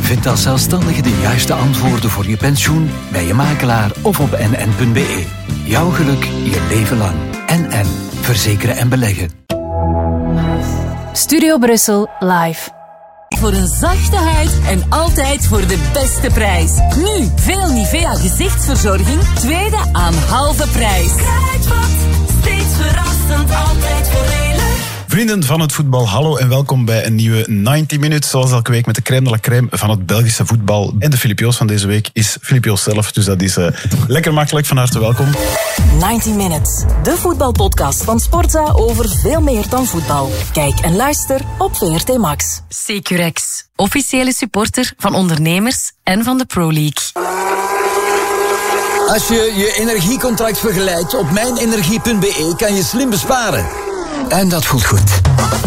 Vind als zelfstandige de juiste antwoorden voor je pensioen bij je makelaar of op nn.be. Jouw geluk, je leven lang. NN. Verzekeren en beleggen. Studio Brussel live. Voor een zachte huid en altijd voor de beste prijs. Nu veel Nivea gezichtsverzorging, tweede aan halve prijs. Kruidvat, steeds verrassend, altijd voordelig. Vrienden van het voetbal, hallo en welkom bij een nieuwe 90 Minutes. Zoals elke week met de crème de la crème van het Belgische voetbal. En de Filip Joos van deze week is Filip Joos zelf. Dus dat is lekker makkelijk. Van harte welkom. 90 Minutes, de voetbalpodcast van Sportza over veel meer dan voetbal. Kijk en luister op VRT Max. Securex, officiële supporter van ondernemers en van de Pro League. Als je je energiecontract vergelijkt op mijnenergie.be kan je slim besparen. En dat voelt goed.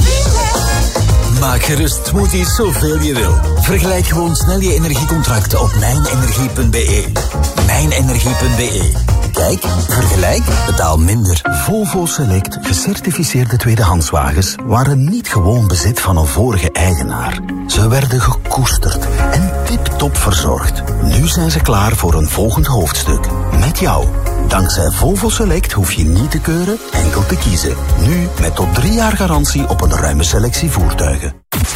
Maak gerust smoothies zoveel je wil. Vergelijk gewoon snel je energiecontracten op mijnenergie.be. Mijnenergie.be. Kijk, vergelijk, betaal minder. Volvo Select gecertificeerde tweedehandswagens waren niet gewoon bezit van een vorige eigenaar. Ze werden gekoesterd en tip-top verzorgd. Nu zijn ze klaar voor een volgend hoofdstuk. Met jou. Dankzij Volvo Select hoef je niet te keuren, enkel te kiezen. Nu met tot 3 jaar garantie op een ruime selectie voertuigen.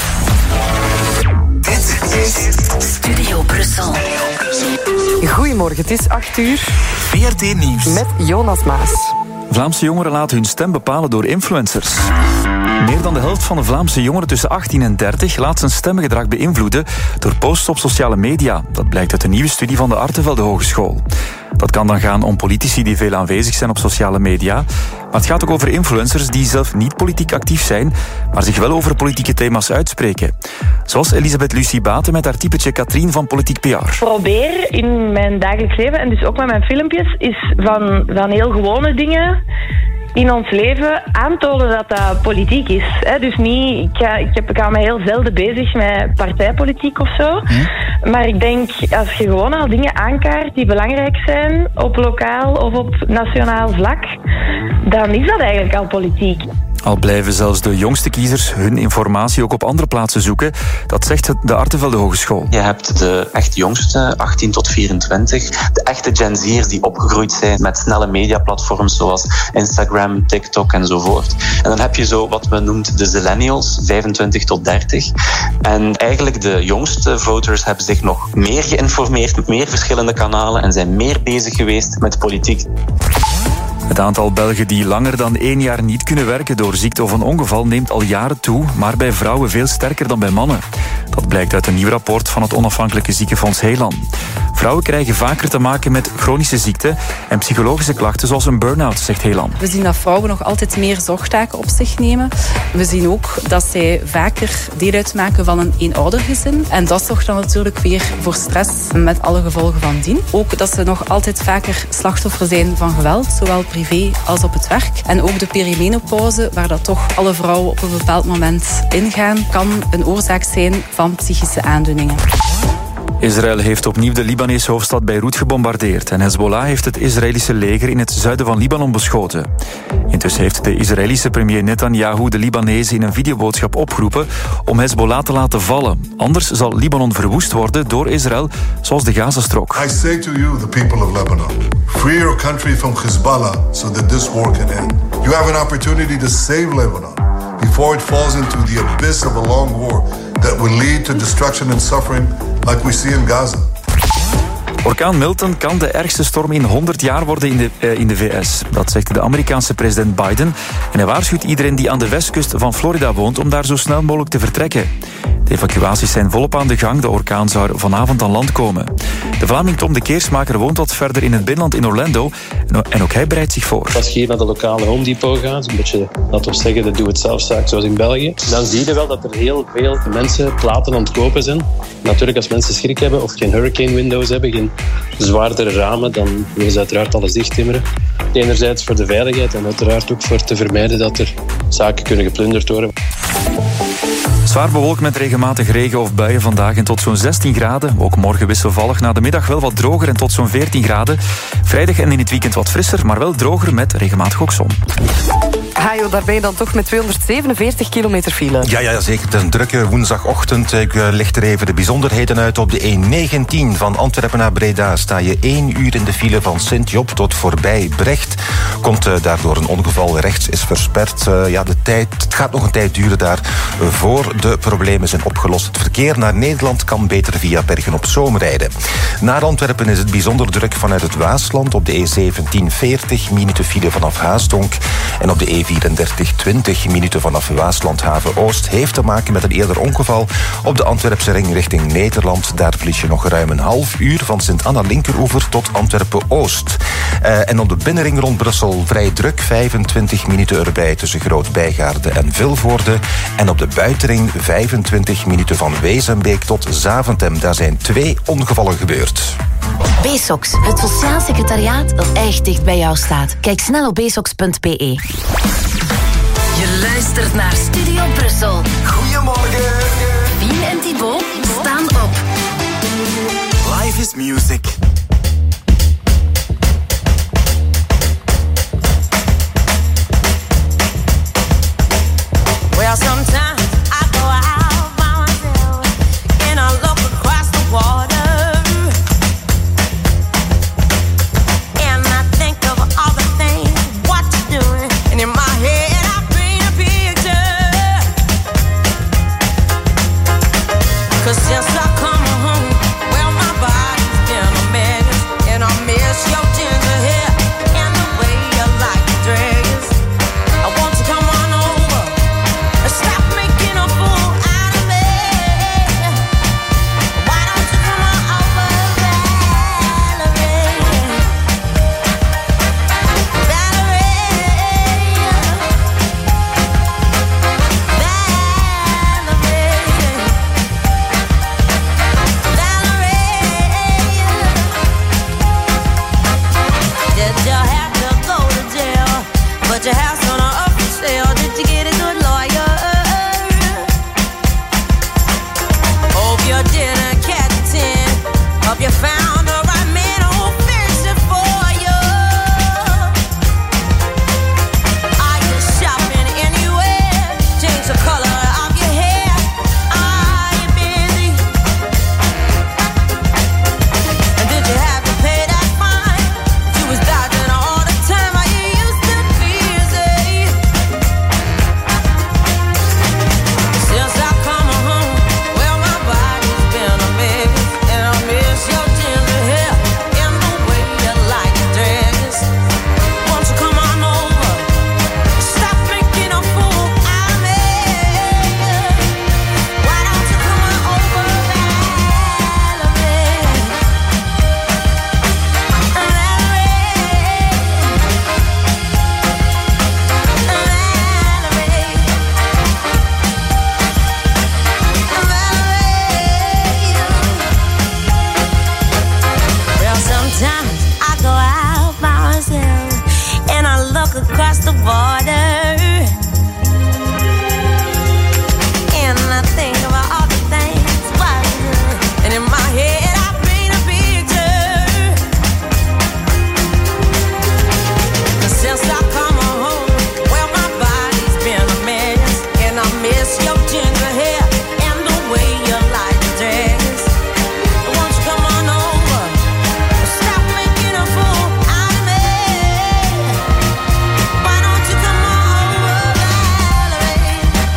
Dit is Studio Brussel. Goedemorgen, het is 8 uur. VRT Nieuws. Met Jonas Maas. Vlaamse jongeren laten hun stem bepalen door influencers. Meer dan de helft van de Vlaamse jongeren tussen 18 en 30 laat zijn stemgedrag beïnvloeden door posts op sociale media. Dat blijkt uit een nieuwe studie van de Artevelde Hogeschool. Dat kan dan gaan om politici die veel aanwezig zijn op sociale media. Maar het gaat ook over influencers die zelf niet politiek actief zijn, maar zich wel over politieke thema's uitspreken. Zoals Elisabeth Lucie Baten met haar typetje Katrien van Politiek PR. Probeer in mijn dagelijks leven, en dus ook met mijn filmpjes, is van heel gewone dingen in ons leven aantonen dat dat politiek is. Dus niet, ik hou me heel zelden bezig met partijpolitiek of zo. Maar ik denk, als je gewoon al dingen aankaart die belangrijk zijn op lokaal of op nationaal vlak, dan is dat eigenlijk al politiek. Al blijven zelfs de jongste kiezers hun informatie ook op andere plaatsen zoeken. Dat zegt de Artevelde Hogeschool. Je hebt de echt jongste, 18 tot 24. De echte Gen Z'ers die opgegroeid zijn met snelle mediaplatforms zoals Instagram, TikTok enzovoort. En dan heb je zo wat men noemt de Zillennials, 25 tot 30. En eigenlijk de jongste voters hebben zich nog meer geïnformeerd met meer verschillende kanalen en zijn meer bezig geweest met politiek. Het aantal Belgen die langer dan 1 jaar niet kunnen werken door ziekte of een ongeval neemt al jaren toe, maar bij vrouwen veel sterker dan bij mannen. Dat blijkt uit een nieuw rapport van het onafhankelijke ziekenfonds Helan. Vrouwen krijgen vaker te maken met chronische ziekten en psychologische klachten zoals een burn-out, zegt Helan. We zien dat vrouwen nog altijd meer zorgtaken op zich nemen. We zien ook dat zij vaker deel uitmaken van een eenoudergezin. En dat zorgt dan natuurlijk weer voor stress met alle gevolgen van dien. Ook dat ze nog altijd vaker slachtoffer zijn van geweld, zowel privé als op het werk. En ook de perimenopauze, waar dat toch alle vrouwen op een bepaald moment ingaan, kan een oorzaak zijn van psychische aandoeningen. Israël heeft opnieuw de Libanese hoofdstad Beirut gebombardeerd en Hezbollah heeft het Israëlische leger in het zuiden van Libanon beschoten. Intussen heeft de Israëlische premier Netanyahu de Libanezen in een videoboodschap opgeroepen om Hezbollah te laten vallen. Anders zal Libanon verwoest worden door Israël, zoals de Gazastrook. I say to you, the people of Lebanon, free your country from Hezbollah so that this war can end. You have an opportunity to save Lebanon before it falls into the abyss of a long war that will lead to destruction and suffering like we see in Gaza. Orkaan Milton kan de ergste storm in 100 jaar worden in de VS. Dat zegt de Amerikaanse president Biden. En hij waarschuwt iedereen die aan de westkust van Florida woont om daar zo snel mogelijk te vertrekken. De evacuaties zijn volop aan de gang. De orkaan zou vanavond aan land komen. De Vlaming Tom de Keersmaker woont wat verder in het binnenland in Orlando. En ook hij bereidt zich voor. Als je hier naar de lokale Home Depot gaat, een beetje, laten we zeggen, de doe-het-zelf-zaak zoals in België, dan zie je wel dat er heel veel mensen platen aan het kopen zijn. Natuurlijk, als mensen schrik hebben of geen hurricane windows hebben, geen zwaardere ramen, dan willen ze uiteraard alles dichttimmeren. Enerzijds voor de veiligheid en uiteraard ook voor te vermijden dat er zaken kunnen geplunderd worden. Zwaar bewolkt met regelmatig regen of buien vandaag en tot zo'n 16 graden. Ook morgen wisselvallig, na de middag wel wat droger en tot zo'n 14 graden. Vrijdag en in het weekend wat frisser, maar wel droger met regelmatig ook zon. Hajo, daar ben je dan toch met 247 kilometer file. Ja, zeker. Het is een drukke woensdagochtend. Ik licht er even de bijzonderheden uit. Op de E19 van Antwerpen naar Breda sta je 1 uur in de file van Sint-Job tot voorbij Brecht. Komt daardoor een ongeval. Rechts is versperd. Het gaat nog een tijd duren daar voor de problemen zijn opgelost. Het verkeer naar Nederland kan beter via Bergen op Zoom rijden. Naar Antwerpen is het bijzonder druk vanuit het Waasland. Op de E17 40 minuten file vanaf Haasdonk. En op de E34 20 minuten vanaf Waaslandhaven Oost. Heeft te maken met een eerder ongeval op de Antwerpse ring richting Nederland. Daar verlies je nog ruim een half uur van Sint-Anna Linkeroever tot Antwerpen Oost. En op de binnenring rond Brussel vrij druk. 25 minuten erbij tussen Groot-Bijgaarde en Vilvoorde. En op de buitenring 25 minuten van Wezenbeek tot Zaventem. Daar zijn 2 ongevallen gebeurd. BSOX, het sociaal secretariaat dat echt dicht bij jou staat. Kijk snel op bsox.be. Je luistert naar Studio Brussel. Goedemorgen. Fien en Thibaut staan op. Life is music. Well, sometimes I go out by myself and I look across the water and I think of all the things what you're doing, and in my head I paint a picture. 'Cause since I come home, well, my body's been a mess, and I miss your ginger hair and the way you like your dress. I want to come on over. Stop making a fool out of me. Why don't you come on over, Valerie? Did you have to go to jail? But your house on an up for sale. Did you get a good lawyer? Hope you didn't catch a 10. Hope you found the right man who'll fix it for you. Are you shopping anywhere? Change the color of your hair. Are you busy? And did you have to pay that fine? You was dodging all the time. Are you used to busy? Since I come home, well, my body's been a mess, and I miss your ginger hair and the way you like your dress. Won't you come on over? Stop making a fool out of me. Why don't you come on over, Valerie? Well, sometimes I go out by myself and I look across the water and I think about all the things what I do. And in my head I paint a picture. 'Cause since I come home, well, my body's been a mess, and I miss your ginger hair and the way you like your dress. Won't you come on over? Stop making a fool out of me. Why don't you come on over, Valerie?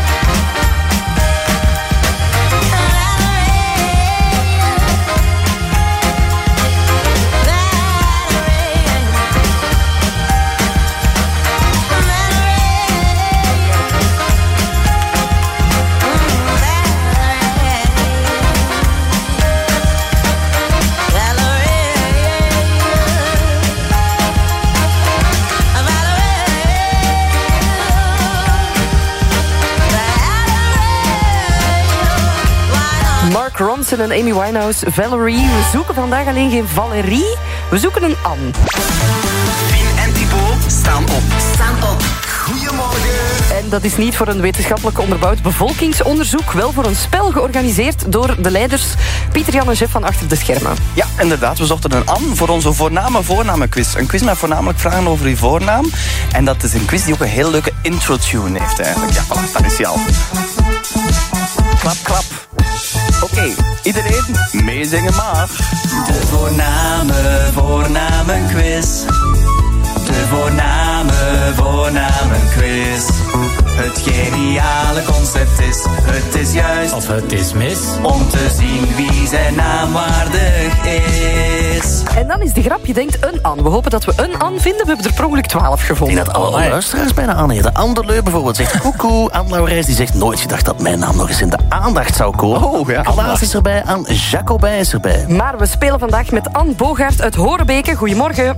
Mark Ronson en Amy Winehouse, Valerie. We zoeken vandaag alleen geen Valerie, we zoeken een Anne. Fien en Thibaut staan op. Staan op. Goedemorgen. En dat is niet voor een wetenschappelijk onderbouwd bevolkingsonderzoek, wel voor een spel georganiseerd door de leiders Pieter Jan en Jeff van Achter de Schermen. Ja, inderdaad. We zochten een Anne voor onze voornamenquiz. Een quiz met voornamelijk vragen over uw voornaam. En dat is een quiz die ook een heel leuke intro-tune heeft eigenlijk. Ja, voilà, daar is hij al. Klap, klap. Oké, iedereen meezingen maar. De voornamenquiz. De voornamenquiz. Het geniale concept is, het is juist of het is mis, om te zien wie zijn naam waardig is. En dan is de grap, je denkt een An. We hopen dat we een An vinden. We hebben er per ongeluk 12 gevonden. Ik denk dat alle luisteraars bijna An heten. Anne de Leu bijvoorbeeld zegt koekoe. Anne Laurijs die zegt nooit gedacht dat mijn naam nog eens in de aandacht zou komen. Oh, ja. Klaas is erbij, Anne Jacobij is erbij. Maar we spelen vandaag met Anne Bogaert uit Horebeke. Goedemorgen.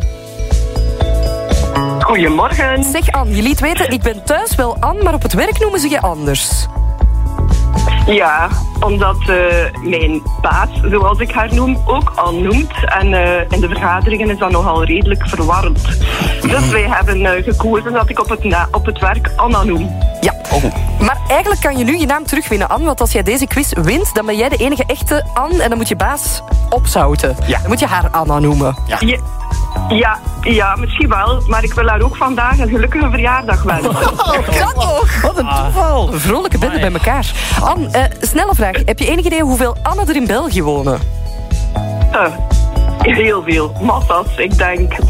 Goedemorgen. Zeg Anne, je liet weten, ik ben thuis wel Anne, maar op het werk noemen ze je anders. Ja, omdat mijn baas, zoals ik haar noem, ook Anne noemt. En in de vergaderingen is dat nogal redelijk verwarrend. Dus wij hebben gekozen dat ik op het werk Anna noem. Ja, maar eigenlijk kan je nu je naam terugwinnen, Anne. Want als jij deze quiz wint, dan ben jij de enige echte Anne. En dan moet je baas opzouten. Ja. Dan moet je haar Anna noemen. Ja, misschien wel. Maar ik wil haar ook vandaag een gelukkige verjaardag wensen. Dat toch? Wat een toeval. Een vrolijke bende bij elkaar. Anne, snelle vraag. Heb je enig idee hoeveel Anne er in België wonen? Heel veel. Massa's. Ik denk 100.000.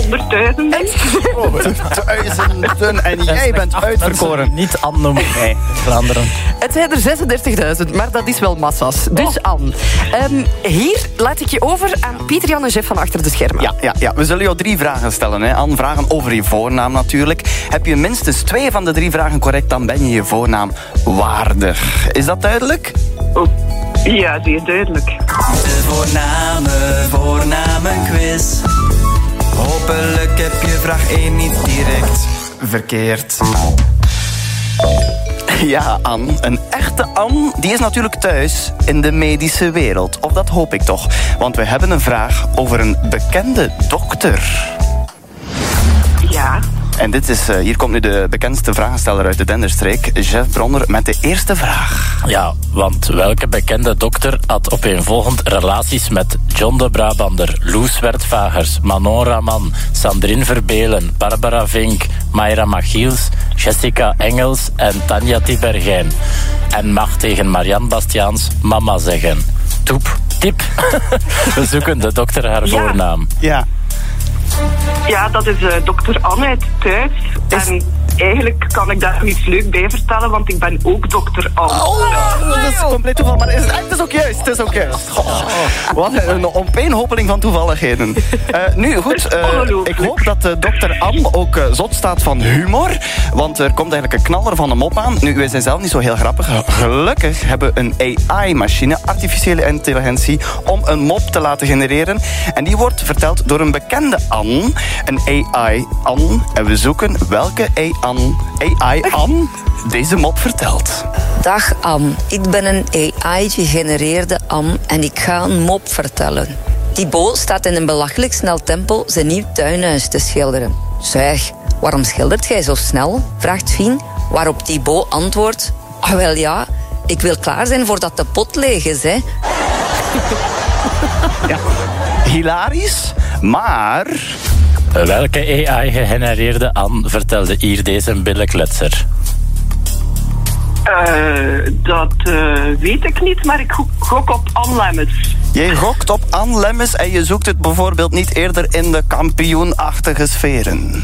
Duizenden. En jij bent uitverkoren. Niet Anne noemen. Nee, Vlaanderen. Het zijn er 36.000, maar dat is wel massa's. Dus Anne, hier laat ik je over aan Pieter Jan en Jeff van Achter de Schermen. Ja. We zullen jou 3 vragen stellen. Hè. Anne, vragen over je voornaam natuurlijk. Heb je minstens 2 van de 3 vragen correct, dan ben je je voornaam waardig. Is dat duidelijk? Ja, zeer duidelijk. De voornamenquiz. Hopelijk heb je vraag 1 niet direct verkeerd. Ja, Anne. Een echte Anne, die is natuurlijk thuis in de medische wereld. Of dat hoop ik toch. Want we hebben een vraag over een bekende dokter. Ja. En hier komt nu de bekendste vragensteller uit de Denderstreek, Jeff Bronner, met de eerste vraag. Ja, want welke bekende dokter had opeenvolgend relaties met John de Brabander, Loes Wertvagers, Manon Raman, Sandrine Verbelen, Barbara Vink, Mayra Machiels, Jessica Engels en Tanja Tibergijn? En mag tegen Marianne Bastiaans mama zeggen. Tip. We zoeken de dokter haar voornaam. Ja. Ja, dat is dokter Anne uit Thuis. En eigenlijk kan ik daar nog iets leuk bij vertellen, want ik ben ook dokter Anne. Dat is compleet toeval, maar het is ook juist. Wat een opeenhopeling van toevalligheden. Nu, goed, ik hoop dat dokter Anne ook zot staat van humor, want er komt eigenlijk een knaller van een mop aan. Nu, wij zijn zelf niet zo heel grappig. Gelukkig hebben we een AI-machine, artificiële intelligentie, om een mop te laten genereren. En die wordt verteld door een bekende Anne, een AI-Anne. En we zoeken welke AI-Anne deze mop vertelt. Dag Anne, ik ben een AI-gegenereerde Anne en ik ga een mop vertellen. Thibaut staat in een belachelijk snel tempo zijn nieuw tuinhuis te schilderen. Zeg, waarom schildert jij zo snel? Vraagt Fien, waarop Thibaut antwoordt... wel ja, ik wil klaar zijn voordat de pot leeg is, hè. Ja, hilarisch, maar... Welke AI-gegenereerde Anne vertelde hier deze billenkletser? Dat weet ik niet, maar ik gok op Anne Lemmens. Jij gokt op Anne Lemmens en je zoekt het bijvoorbeeld niet eerder in de kampioenachtige sferen.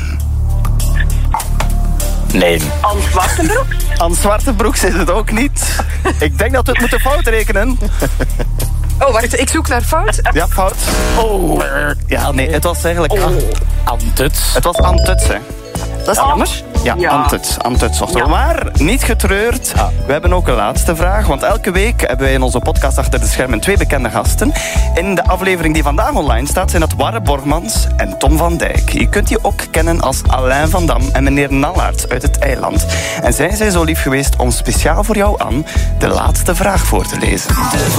Nee. Anne Zwartenbroeks? Anne Zwartenbroeks is het ook niet. Ik denk dat we het moeten fout rekenen. Oh, wacht, ik zoek naar fout. Ja, fout. Oh. Ja, nee, het was eigenlijk... Anne Tuts. Het was Anne Tuts, hè. Dat is jammer. Ja, Anne Tuts. Maar niet getreurd. We hebben ook een laatste vraag. Want elke week hebben wij in onze podcast Achter de Schermen 2 bekende gasten. In de aflevering die vandaag online staat zijn dat Warre Borgmans en Tom van Dijk. Je kunt die ook kennen als Alain van Dam en meneer Nallaert uit het eiland. En zij zijn zo lief geweest om speciaal voor jou, Anne, de laatste vraag voor te lezen. De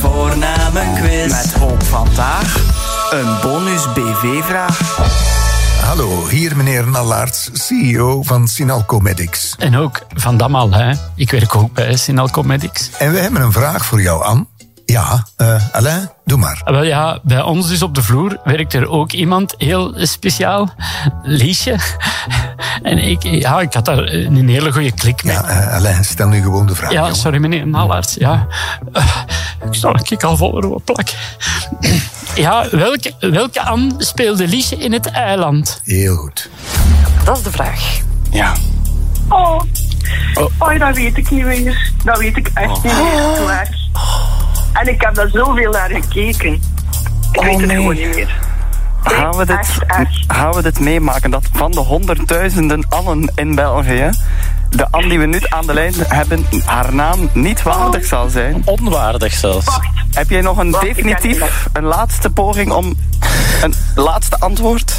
voornamenquiz. Met ook vandaag een bonus BV-vraag. Hallo, hier meneer Nallaerts, CEO van Sinalco Medics. En ook van Damal, hè. Ik werk ook bij Sinalco Medics. En we hebben een vraag voor jou, Anne. Ja, Alain, doe maar. Wel ja, bij ons dus op de vloer werkt er ook iemand heel speciaal. Liesje. En ik had daar een hele goede klik mee. Ja, Alain, stel nu gewoon de vraag. Ja, jongen. sorry meneer Nallaerts. Ja. Ik sta een al vol op plak. Ja, welke Anne speelde Liesje in het eiland? Heel goed. Dat is de vraag. Ja. Oh, dat weet ik niet meer. Dat weet ik echt niet meer. Waar. En ik heb daar zoveel naar gekeken. Ik weet het gewoon niet meer. Gaan we dit meemaken? Dat van de honderdduizenden Annen in België, de Anne die we nu aan de lijn hebben, haar naam niet waardig zal zijn? Onwaardig zelfs. Heb jij nog een een laatste poging om een laatste antwoord?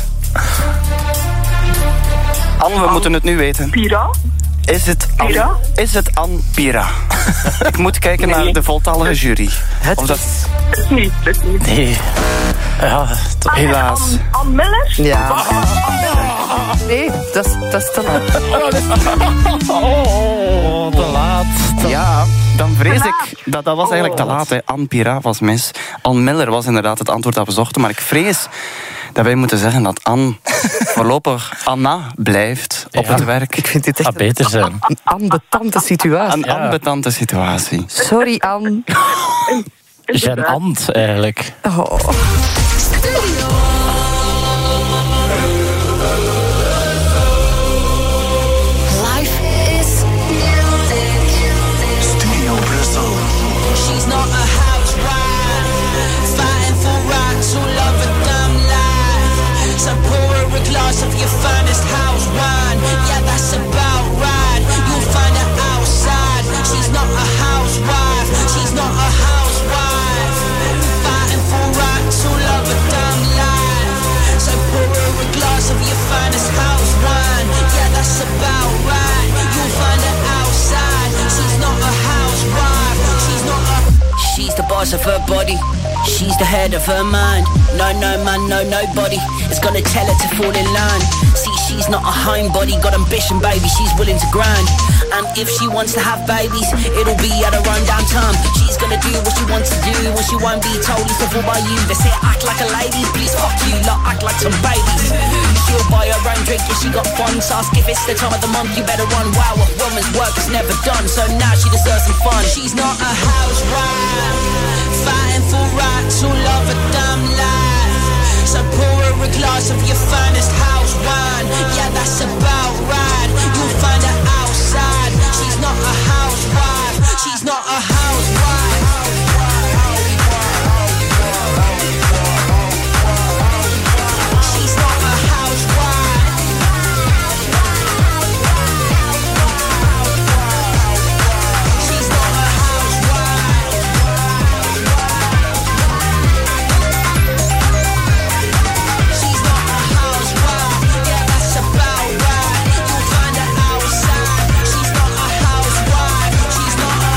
Anne, we moeten het nu weten. Pira? Is het Anne Pira? Ik moet kijken naar de voltallige jury. Het is niet. Nee. Ja, helaas. Anne Miller? Ja. Nee, dat is te laat. Oh, te laat. Ja, dan vrees ik dat was eigenlijk te laat. Hè. Anne Pira was mis. Anne Miller was inderdaad het antwoord dat we zochten. Maar ik vrees dat wij moeten zeggen dat Anne voorlopig Anna blijft op het werk. Ik vind dit echt beter zijn. Een ambetante situatie. Een ambetante situatie. Sorry, Anne. Genant, eigenlijk. Oh. Life is music. Studio Brussel. She's not a housewife, fighting for rights all over dumb life. So pour her a glass of your finest house wine. Yeah, that's about right. You'll find her outside. She's not a housewife. She's not a housewife, fighting for rights all over dumb life. So pour her a glass of your finest house wine. Yeah, that's about right. You'll find her outside. She's not a housewife. She's not a. She's the boss of her body. She's the head of her mind. No man, no nobody is gonna tell her to fall in line. See, she's not a homebody, got ambition, baby. She's willing to grind. And if she wants to have babies, it'll be at her own down time. She's gonna do what she wants to do, when she won't be told it's all by you. They say act like a lady, please fuck you, lot act like some babies. She'll buy her own drink if she got funds. Ask if it's the time of the month, you better run. Wow, a woman's work is never done, so now she deserves some fun. She's not a housewife, fighting for rights all over dumb life. So pour her a glass of your finest house wine. Yeah, that's about right. You'll find her outside. She's not a housewife. She's not a housewife. She's not a housewife. She's not a housewife. She's not a housewife. Yeah, that's about right. You'll find her outside. She's not a housewife. She's not a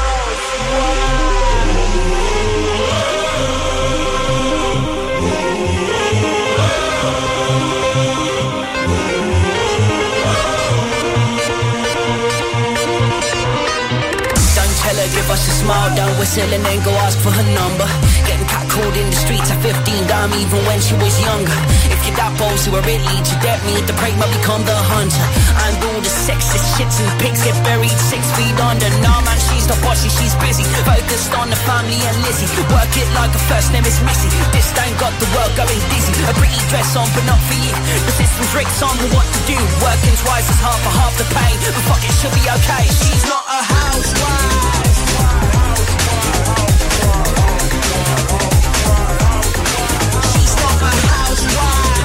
Don't tell her, give us a smile, don't whistle and then go ask for her number. Getting catcalled in the streets at 15, damn, even when she was younger. If you're that bold to where it leads, you dead me, the prey might become the hunter. And all the sexist shits and pigs get buried 6 feet under. Nah, man, she's not bossy, she's busy, focused on the family and Lizzie. Work it like her first name is Missy. This ain't got the world going dizzy. A pretty dress on, but not for you. The system's rigged on with what to do. Working twice as hard for half the pay, but fuck it, she'll be okay. She's not a housewife. She's not a housewife.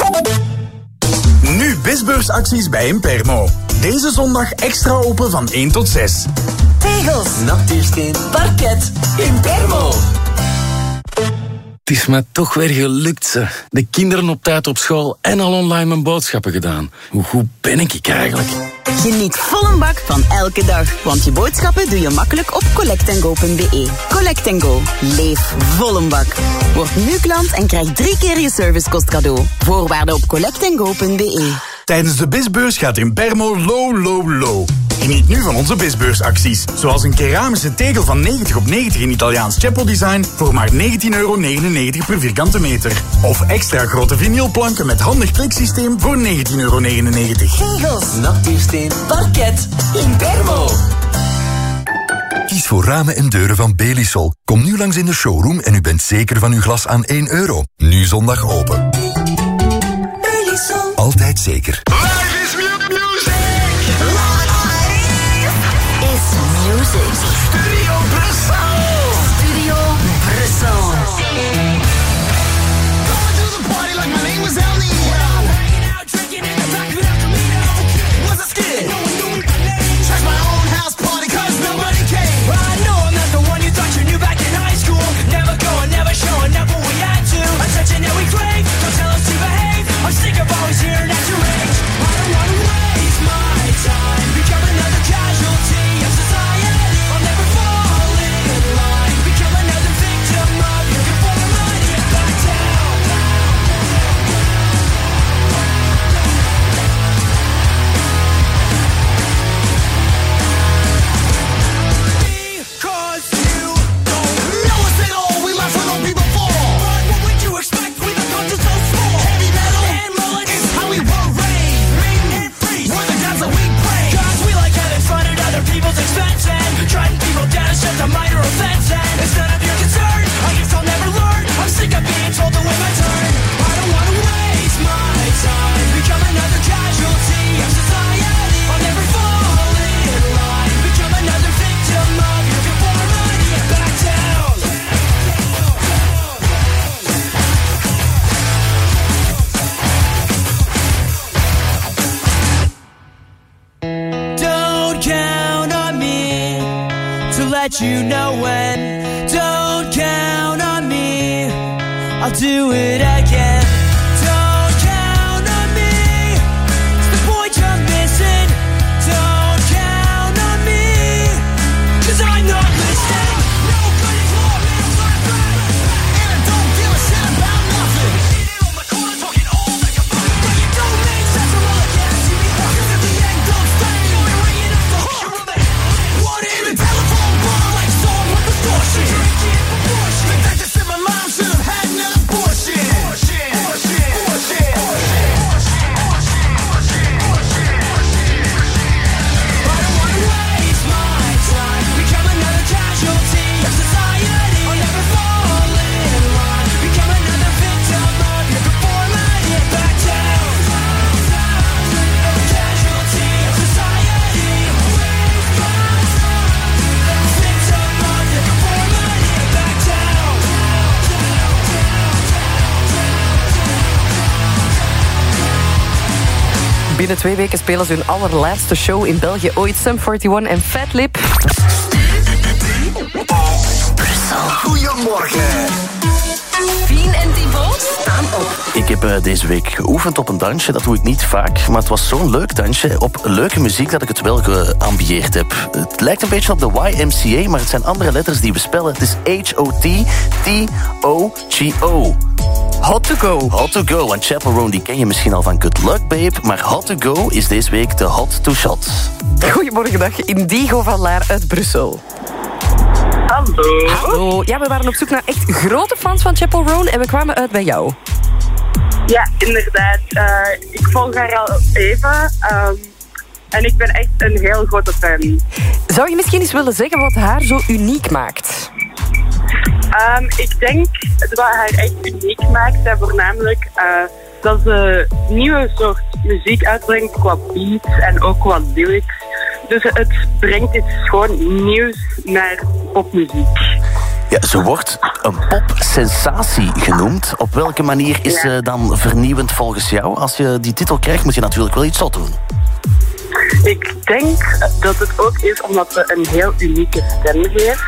Nu Bisbeursacties bij Impermo. Deze zondag extra open van 1 tot 6. Tegels, natuursteen, parket, Impermo. Het is mij toch weer gelukt, zeg. De kinderen op tijd op school en al online mijn boodschappen gedaan. Hoe goed ben ik eigenlijk? Geniet vol een bak van elke dag. Want je boodschappen doe je makkelijk op collectandgo.be. Collect & Go. Leef vol een bak. Word nu klant en krijg 3 keer je servicekost cadeau. Voorwaarden op collectandgo.be. Tijdens de Bisbeurs gaat Impermo low, low, low. Geniet nu van onze Bisbeursacties. Zoals een keramische tegel van 90 op 90 in Italiaans Chapel design voor maar €19,99 per vierkante meter. Of extra grote vinylplanken met handig kliksysteem voor €19,99. Tegels, natuursteen, parket, Impermo. Kies voor ramen en deuren van Belisol. Kom nu langs in de showroom en u bent zeker van uw glas aan €1. Nu zondag open. Belisol. Altijd zeker. Music. Studio Brussel. Studio Brussel. I'm sick of always hearing that you're rage. I don't wanna waste my time. Become another casualty of society. I'll never fall in line. Become another victim of your conformity. Back down. Because you don't know us at all. We left where no people fall. But what would you expect? We the culture so small. Heavy metal and mullets is how we were raised. Maiden and priest, we're the gods that we praise. Cause we like having fun at other people's expense and trying people down is just a minor offense. And it's none of your concern. I guess I'll never learn. I'm sick of being told to wait my turn. I don't wanna waste my time. Become another casualty of society. I'll never fall in line. Become another victim of your conformity. Back down. Don't count on me to let you know when. Don't count on me, I'll do it again. Don't count on me, it's the point you're missing. Don't count on me, 'cause I'm not listening. No good is war, and I don't give a shit about nothing. On the corner talking all that combined, but you don't make sense of all I can't see me. 'Cause at the end, don't stand, you're ringing off the hook. What in the telephone bar like song with distortion? Drinking proportion. That just said my mom should have had an abortion. Bullshit, bullshit, bullshit. I don't wanna waste my time. Become another casualty of society. I'll never fall in line. Become another victim of your conformity. Back down. Casualty of society. Victim of your conformity. Back down. Binnen 2 weken spelen ze hun allerlaatste show in België ooit. Sum 41 en Fat Lip. Goedemorgen. Fien en Thibaut staan op. Ik heb deze week geoefend op een dansje. Dat doe ik niet vaak, maar het was zo'n leuk dansje op leuke muziek dat ik het wel geambieerd heb. Het lijkt een beetje op de YMCA, maar het zijn andere letters die we spellen. Het is HOTTOGO. Hot to go. Hot to go. En Chaperone die ken je misschien al van Good Luck Babe, maar Hot to go is deze week de Hot to Shot. Goedemorgen, dag. Indigo van Laar uit Brussel. Hallo. Hallo. Ja, we waren op zoek naar echt grote fans van Chaperone en we kwamen uit bij jou. Ja, inderdaad. Ik volg haar al even. En ik ben echt een heel grote fan. Zou je misschien eens willen zeggen wat haar zo uniek maakt? Ik denk wat haar echt uniek maakt, zijn voornamelijk dat ze nieuwe soort muziek uitbrengt qua beats en ook qua lyrics. Dus het brengt iets gewoon nieuws naar popmuziek. Ja, ze wordt een popsensatie genoemd. Op welke manier is ze dan vernieuwend volgens jou? Als je die titel krijgt, moet je natuurlijk wel iets zot doen. Ik denk dat het ook is omdat ze een heel unieke stem heeft.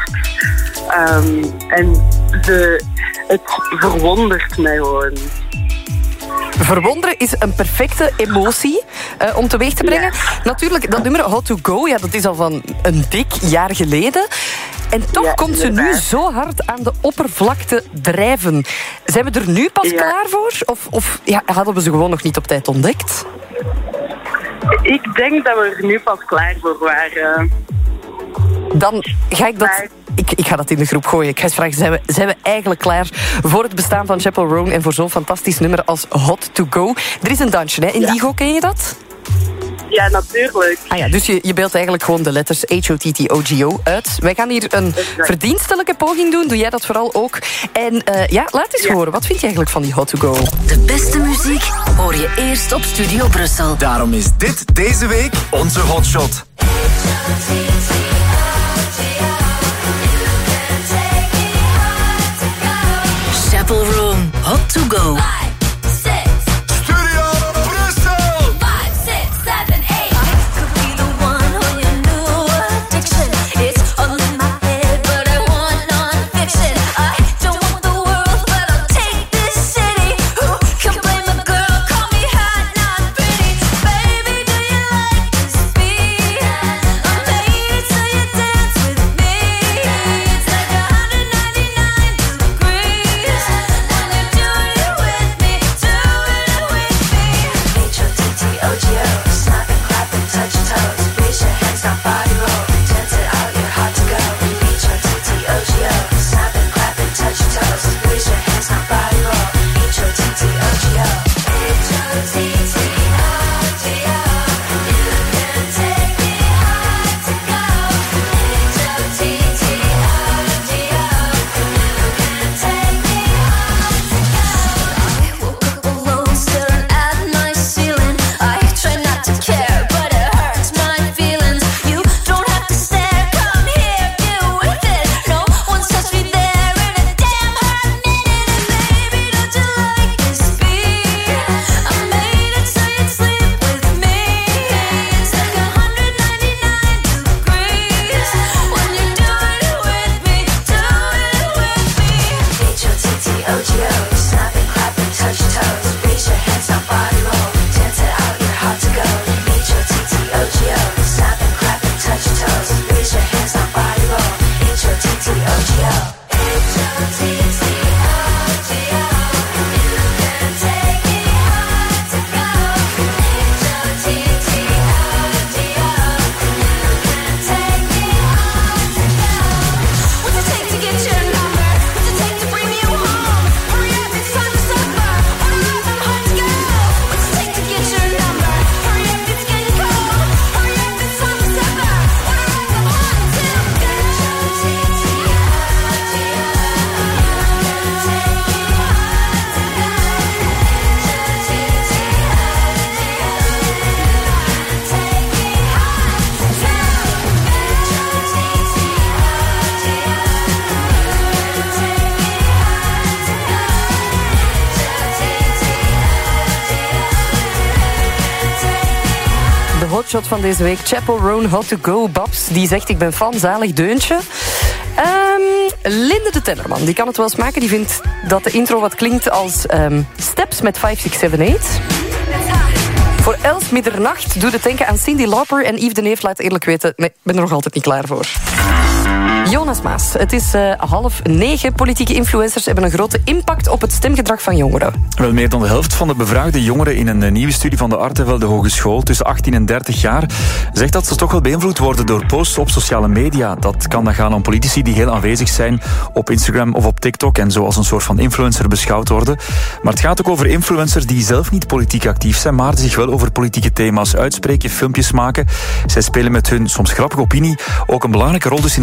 En het verwondert mij gewoon. Verwonderen is een perfecte emotie om teweeg te brengen. Natuurlijk, dat nummer How to Go, ja, dat is al van een dik jaar geleden. En toch komt ze nu zo hard aan de oppervlakte drijven. Zijn we er nu pas klaar voor? Of hadden we ze gewoon nog niet op tijd ontdekt? Ik denk dat we er nu pas klaar voor waren. Dan ga ik dat... Ik ga dat in de groep gooien. Ik ga eens vragen, zijn we eigenlijk klaar voor het bestaan van Chappell Roan en voor zo'n fantastisch nummer als Hot to Go? Er is een dansje, hè? Indigo, ken je dat? Ja, natuurlijk. Ah ja, dus je beeldt eigenlijk gewoon de letters HOTTOGO uit. Wij gaan hier een verdienstelijke poging doen. Doe jij dat vooral ook? En laat eens horen. Wat vind je eigenlijk van die Hot to Go? De beste muziek hoor je eerst op Studio Brussel. Daarom is dit deze week onze hotshot. Chappell Roan, Hot to Go. Hotshot van deze week. Chappell Roan, Hot to Go. Babs, die zegt ik ben fan, zalig deuntje. Linde de Tellerman, die kan het wel eens maken. Die vindt dat de intro wat klinkt als Steps met 5, 6, 7, 8. Voor Els middernacht doet het denken aan Cyndi Lauper. En Yves de Neef laat eerlijk weten, nee, ik ben er nog altijd niet klaar voor. Jonas Maas, het is 8:30. Politieke influencers hebben een grote impact op het stemgedrag van jongeren. Wel meer dan de helft van de bevraagde jongeren in een nieuwe studie van de Artevelde Hogeschool tussen 18 en 30 jaar zegt dat ze toch wel beïnvloed worden door posts op sociale media. Dat kan dan gaan om politici die heel aanwezig zijn op Instagram of op TikTok en zo als een soort van influencer beschouwd worden. Maar het gaat ook over influencers die zelf niet politiek actief zijn, maar zich wel over politieke thema's uitspreken, filmpjes maken. Zij spelen met hun soms grappige opinie ook een belangrijke rol dus in het stemgedrag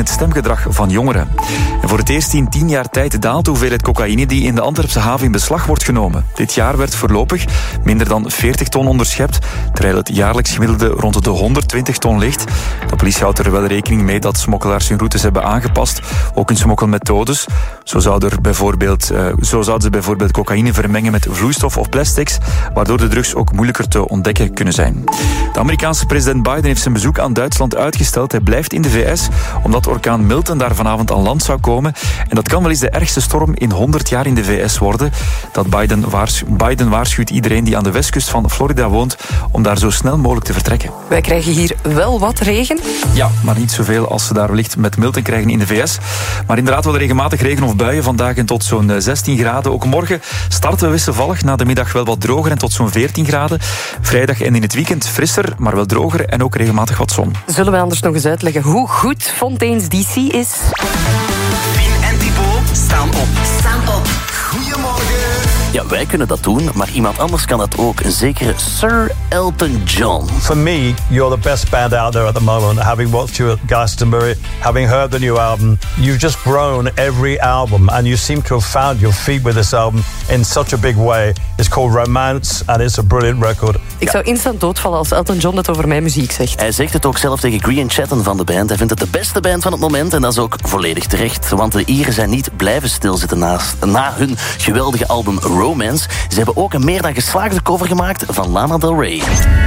verslavingsgedrag van jongeren. En voor het eerst in 10 jaar tijd daalt de hoeveelheid cocaïne die in de Antwerpse haven in beslag wordt genomen. Dit jaar werd voorlopig minder dan 40 ton onderschept, terwijl het jaarlijks gemiddelde rond de 120 ton ligt. De politie houdt er wel rekening mee dat smokkelaars hun routes hebben aangepast, ook hun smokkelmethodes. Zo zouden ze bijvoorbeeld cocaïne vermengen met vloeistof of plastics, waardoor de drugs ook moeilijker te ontdekken kunnen zijn. De Amerikaanse president Biden heeft zijn bezoek aan Duitsland uitgesteld. Hij blijft in de VS, omdat orkaan Milton daar vanavond aan land zou komen. En dat kan wel eens de ergste storm in 100 jaar in de VS worden. Biden waarschuwt iedereen die aan de westkust van Florida woont om daar zo snel mogelijk te vertrekken. Wij krijgen hier wel wat regen. Ja, maar niet zoveel als ze daar wellicht met Milton krijgen in de VS. Maar inderdaad wel regelmatig regen of buien vandaag en tot zo'n 16 graden. Ook morgen starten we wisselvallig, na de middag wel wat droger en tot zo'n 14 graden. Vrijdag en in het weekend frisser, maar wel droger en ook regelmatig wat zon. Zullen we anders nog eens uitleggen hoe goed Fontaine's DC is? Fien en Thibaut staan op. Goedemorgen. Ja, wij kunnen dat doen, maar iemand anders kan dat ook. Een zekere Sir Elton John. For me, you're the best band out there at the moment. Having watched you at Glastonbury, having heard the new album, you've just grown every album and you seem to have found your feet with this album in such a big way. It's called Romance and it's a brilliant record. Ik zou instant doodvallen als Elton John het over mijn muziek zegt. Hij zegt het ook zelf tegen Grian Chatten van de band. Hij vindt het de beste band van het moment en dat is ook volledig terecht. Want de Ieren zijn niet blijven stilzitten na hun geweldige album Romance. Ze hebben ook een meer dan geslaagde cover gemaakt van Lana Del Rey.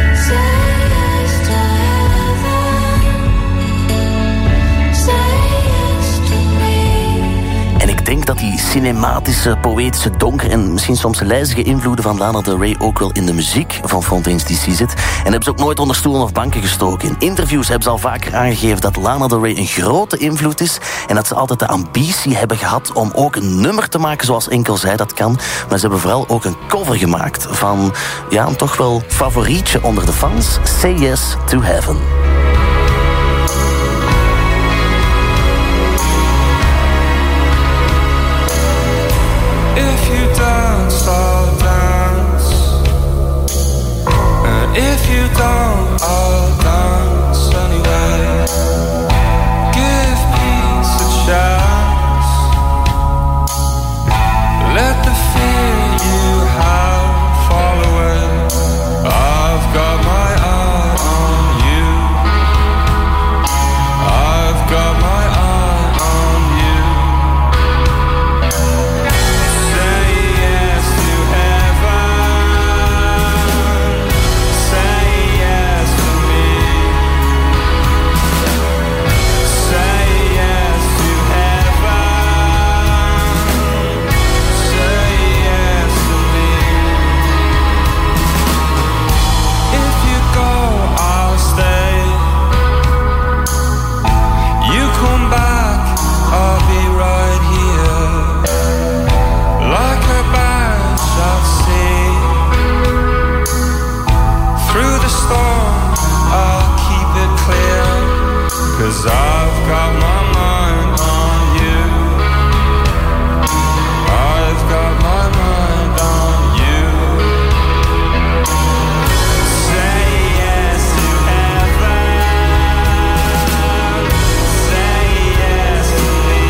En ik denk dat die cinematische, poëtische, donker en misschien soms lijzige invloeden van Lana Del Rey ook wel in de muziek van Fontaine's DC zit. En hebben ze ook nooit onder stoelen of banken gestoken. In interviews hebben ze al vaker aangegeven dat Lana Del Rey een grote invloed is en dat ze altijd de ambitie hebben gehad om ook een nummer te maken zoals enkel zij dat kan. Maar ze hebben vooral ook een cover gemaakt van een toch wel favorietje onder de fans, Say Yes to Heaven. If you dance, I'll dance. And if you don't, I'll dance anyway. Give peace a chance. Let the fear you have fall away. I've got my eye on you. I've got my eye on you. Say yes to heaven. Say yes to me. Say yes to heaven. Say yes to me. If you go, I'll stay. You come back, I'll be right here. Like a bird shall see. Through the storm, I'll keep it clear. 'Cause I've got my mind on you. I've got my mind on you. Say yes to heaven. Say yes to me.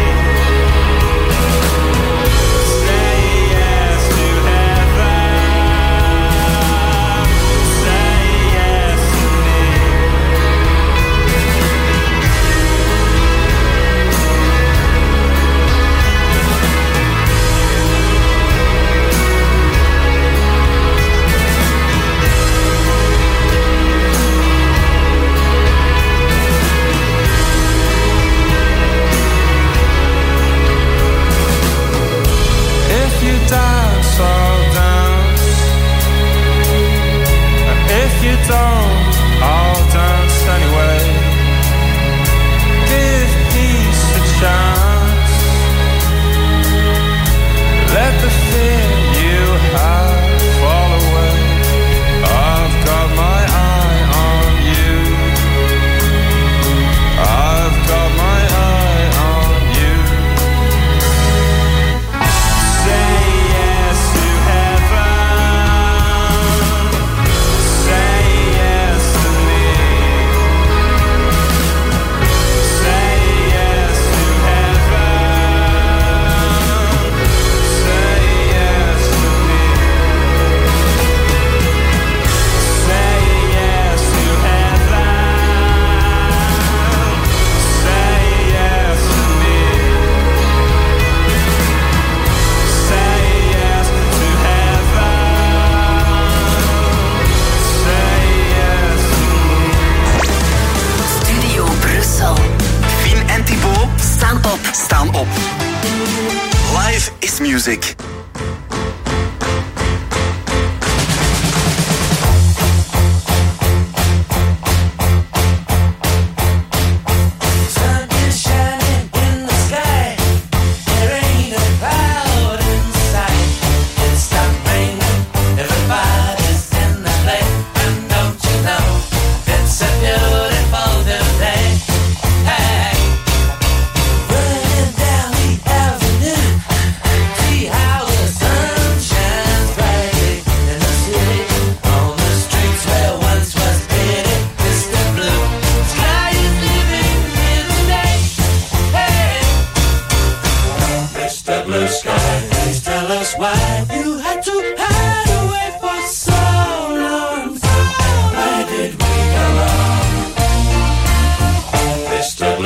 Say yes to heaven. Say yes to me.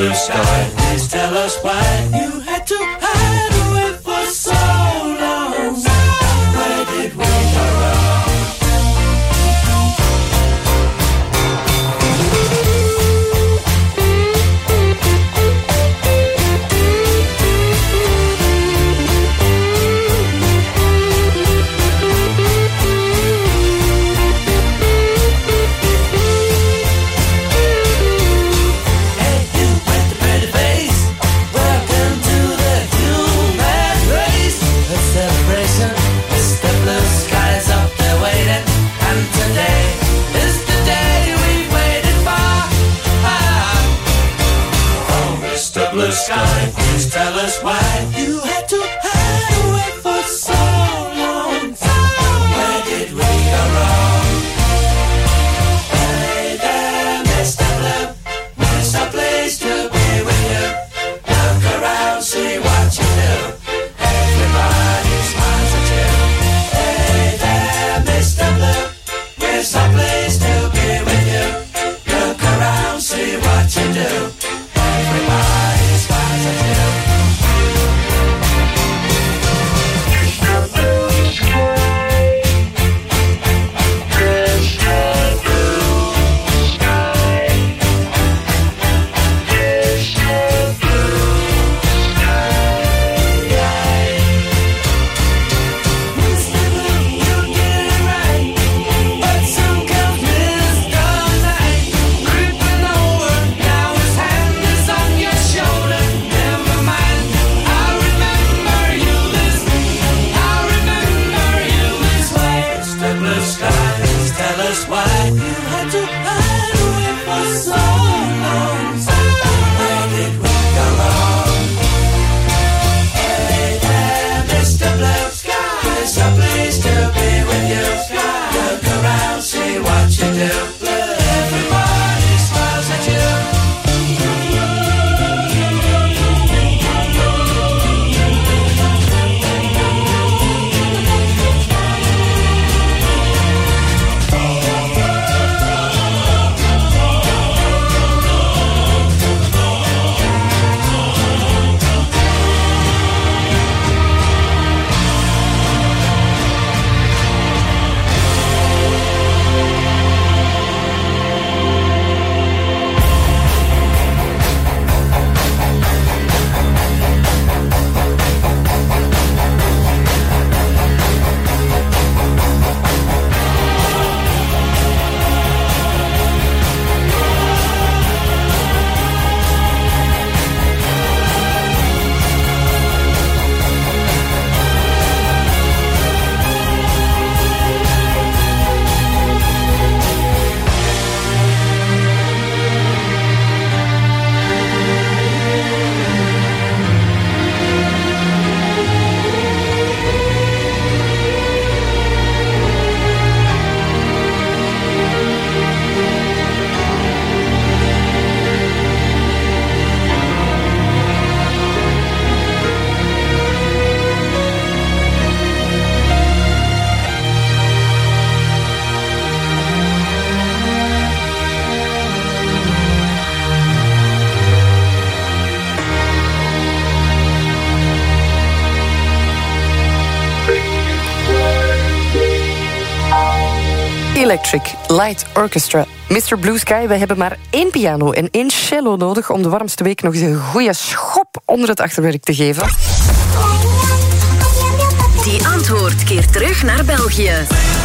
blue sky. Please tell us why you had to hide away for so long. Where did we go wrong? Blue sky, please tell us why you had to hide away for so long. Where did we go wrong? Hey there, Mr. Blue, it's a place to be with you. Look around, see what you do. Everybody smiles at you. Hey there, Mr. Blue, it's a place to be with you. Look around, see what you do. Everybody smiles at you. Electric Light Orchestra. Mr. Blue Sky, wij hebben maar 1 piano en 1 cello nodig om de warmste week nog eens een goede schop onder het achterwerk te geven. Die Antwoord keert terug naar België.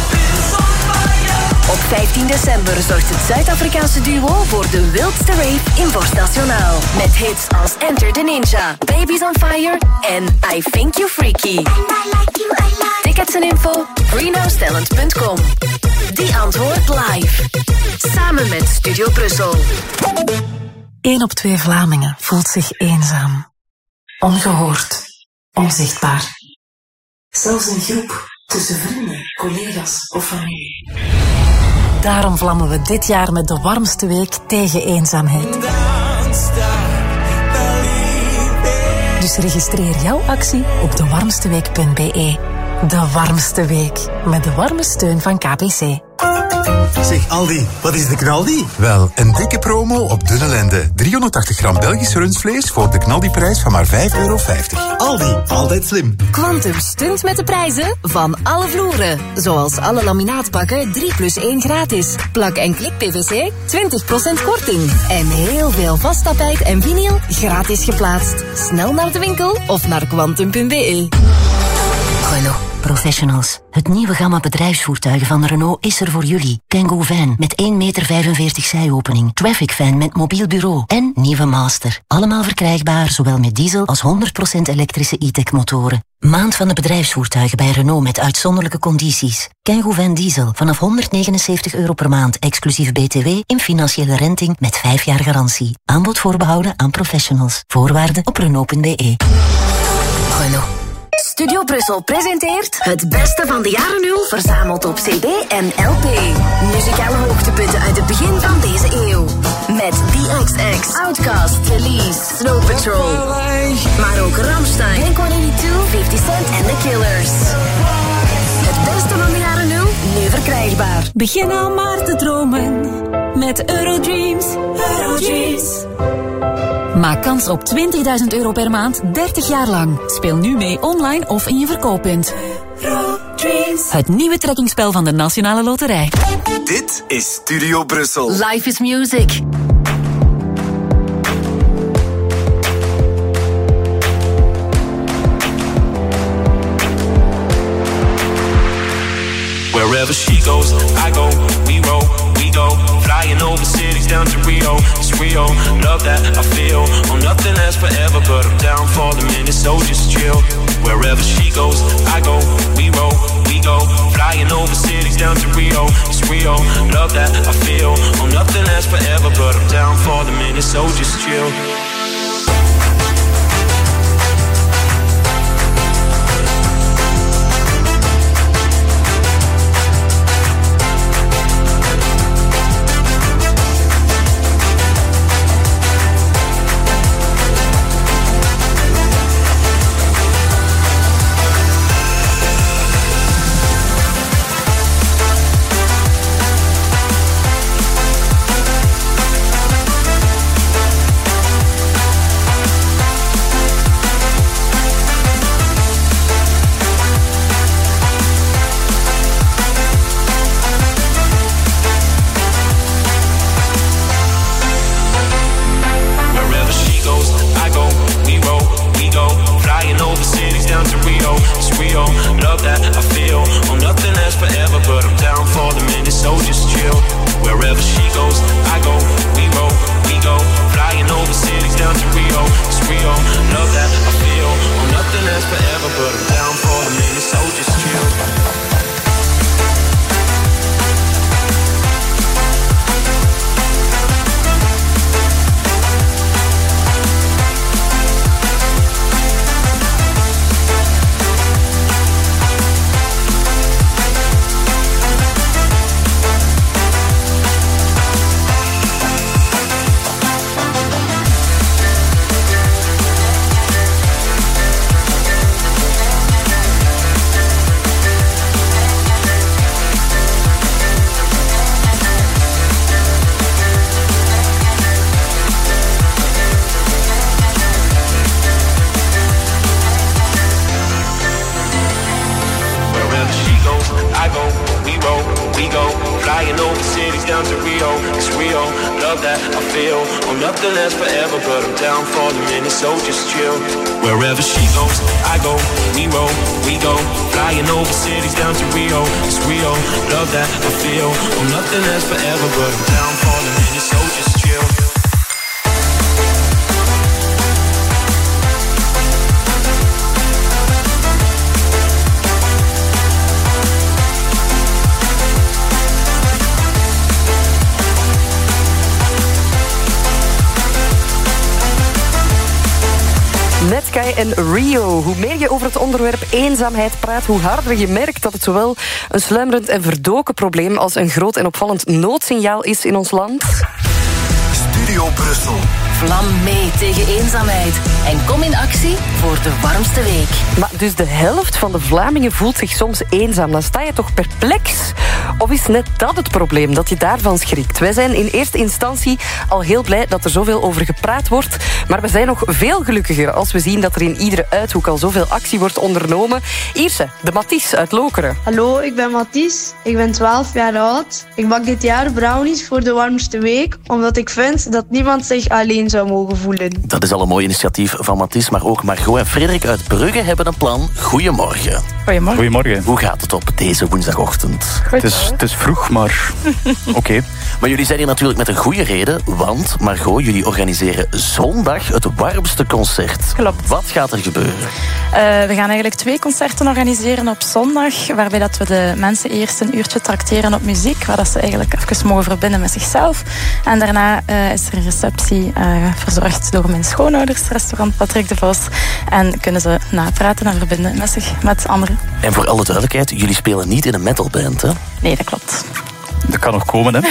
Op 15 december zorgt het Zuid-Afrikaanse duo voor de wildste rave in Vorst Nationaal. Met hits als Enter the Ninja, Babies on Fire en I Think You Freaky. Tickets en info greenhousetalent.com. Die Antwoord live. Samen met Studio Brussel. 1 op 2 Vlamingen voelt zich eenzaam. Ongehoord. Onzichtbaar. Zelfs een groep tussen vrienden, collega's of familie. Daarom vlammen we dit jaar met de warmste week tegen eenzaamheid. Dus registreer jouw actie op dewarmsteweek.be. De warmste week, met de warme steun van KBC. Zeg Aldi, wat is de knaldi? Wel, een dikke promo op dunne lenden. 380 gram Belgisch rundvlees voor de knaldiprijs van maar €5,50. Aldi, altijd slim. Quantum stunt met de prijzen van alle vloeren. Zoals alle laminaatpakken 3+1 gratis. Plak en klik PVC 20% korting. En heel veel vasttapijt en vinyl gratis geplaatst. Snel naar de winkel of naar quantum.be. Renault Professionals. Het nieuwe gamma bedrijfsvoertuigen van Renault is er voor jullie. Kangoo Van met 1,45 meter zijopening. Traffic Van met mobiel bureau. En nieuwe Master. Allemaal verkrijgbaar, zowel met diesel als 100% elektrische e-tech motoren. Maand van de bedrijfsvoertuigen bij Renault met uitzonderlijke condities. Kangoo Van Diesel vanaf €179 per maand, exclusief BTW, in financiële renting met 5 jaar garantie. Aanbod voorbehouden aan professionals. Voorwaarden op Renault.be. Renault. Studio Brussel presenteert het beste van de jaren 0 verzameld op CD en LP. Muzikale hoogtepunten uit het begin van deze eeuw. Met DXX, Outkast, Release, Snow Patrol. Maar ook Rammstein, Blink-182, 50 Cent en The Killers. Het beste van de jaren 0, nu verkrijgbaar. Begin nou maar te dromen met Eurodreams. Eurodreams. Maak kans op €20.000 per maand, 30 jaar lang. Speel nu mee online of in je verkooppunt. Het nieuwe trekkingspel van de Nationale Loterij. Dit is Studio Brussel. Life is music. Wherever she goes, I go, we roll, we go. Flying over cities down to Rio, it's Rio. Love that I feel, oh nothing lasts forever, but I'm down for the minute, so just chill. Wherever she goes, I go, we roll, we go. Flying over cities down to Rio, it's Rio. Love that I feel, oh nothing lasts forever, but I'm down for the minute, so just chill. Sky en Rio. Hoe meer je over het onderwerp eenzaamheid praat, hoe harder je merkt dat het zowel een sluimerend en verdoken probleem als een groot en opvallend noodsignaal is in ons land. Studio Brussel. Vlam mee tegen eenzaamheid en kom in actie voor de warmste week. Maar dus de helft van de Vlamingen voelt zich soms eenzaam. Dan sta je toch perplex? Of is net dat het probleem, dat je daarvan schrikt? Wij zijn in eerste instantie al heel blij dat er zoveel over gepraat wordt, maar we zijn nog veel gelukkiger als we zien dat er in iedere uithoek al zoveel actie wordt ondernomen. Ierse, de Mathies uit Lokeren. Hallo, ik ben Mathies. Ik ben 12 jaar oud. Ik bak dit jaar brownies voor de warmste week, omdat ik vind dat niemand zich alleen zou mogen voelen. Dat is al een mooi initiatief van Mathies, maar ook Margot en Frederik uit Brugge hebben een plan. Goedemorgen. Goedemorgen. Goedemorgen. Hoe gaat het op deze woensdagochtend? Het is vroeg, maar oké. Maar jullie zijn hier natuurlijk met een goede reden, want Margot, jullie organiseren zondag het warmste concert. Klopt. Wat gaat er gebeuren? We gaan eigenlijk 2 concerten organiseren op zondag, waarbij dat we de mensen eerst een uurtje trakteren op muziek, waar dat ze eigenlijk even mogen verbinden met zichzelf. En daarna is er een receptie verzorgd door mijn schoonouders, restaurant Patrick de Vos. En kunnen ze napraten en verbinden met anderen. En voor alle duidelijkheid, jullie spelen niet in een metalband, hè? Nee, dat klopt. Dat kan nog komen, hè?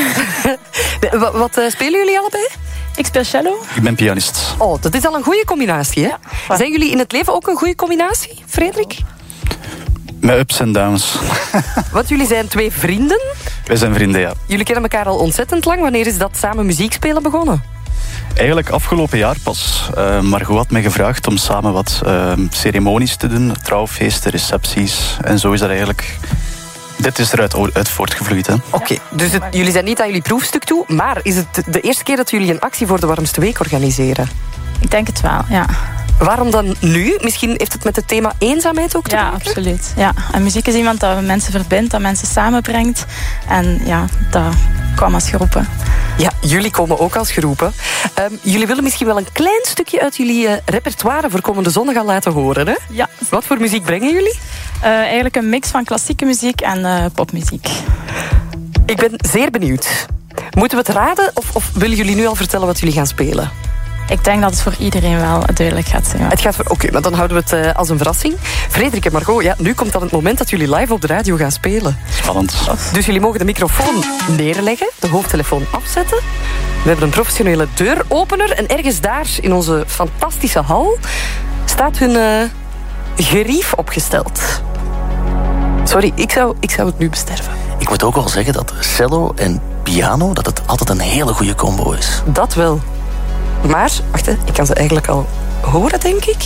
Wat spelen jullie allebei? Ik speel cello. Ik ben pianist. Oh, dat is al een goede combinatie, hè? Ja, zijn jullie in het leven ook een goede combinatie, Frederik? Met ups en downs. Want jullie zijn 2 vrienden. Wij zijn vrienden, ja. Jullie kennen elkaar al ontzettend lang. Wanneer is dat samen muziek spelen begonnen? Eigenlijk afgelopen jaar pas. Margot had mij gevraagd om samen wat ceremonies te doen. Trouwfeesten, recepties. En zo is dat eigenlijk... Dit is eruit voortgevloeid, hè. Oké, dus jullie zijn niet aan jullie proefstuk toe, maar is het de eerste keer dat jullie een actie voor de warmste week organiseren? Ik denk het wel, ja. Waarom dan nu? Misschien heeft het met het thema eenzaamheid ook te maken? Ja, absoluut. Ja. En muziek is iemand dat mensen verbindt, dat mensen samenbrengt. En ja, dat kwam als geroepen. Ja, jullie komen ook als geroepen. Jullie willen misschien wel een klein stukje uit jullie repertoire voor komende zondag al laten horen, hè? Ja. Wat voor muziek brengen jullie? Eigenlijk een mix van klassieke muziek en popmuziek. Ik ben zeer benieuwd. Moeten we het raden of willen jullie nu al vertellen wat jullie gaan spelen? Ik denk dat het voor iedereen wel duidelijk gaat zijn. Het gaat voor... Oké, maar dan houden we het als een verrassing. Frederik en Margot, ja, nu komt dan het moment dat jullie live op de radio gaan spelen. Spannend. Dus jullie mogen de microfoon neerleggen, de hoofdtelefoon afzetten. We hebben een professionele deuropener en ergens daar in onze fantastische hal staat hun gerief opgesteld. Sorry, ik zou het nu besterven. Ik moet ook wel zeggen dat cello en piano, dat het altijd een hele goede combo is. Dat wel. Maar, wacht, ik kan ze eigenlijk al horen, denk ik.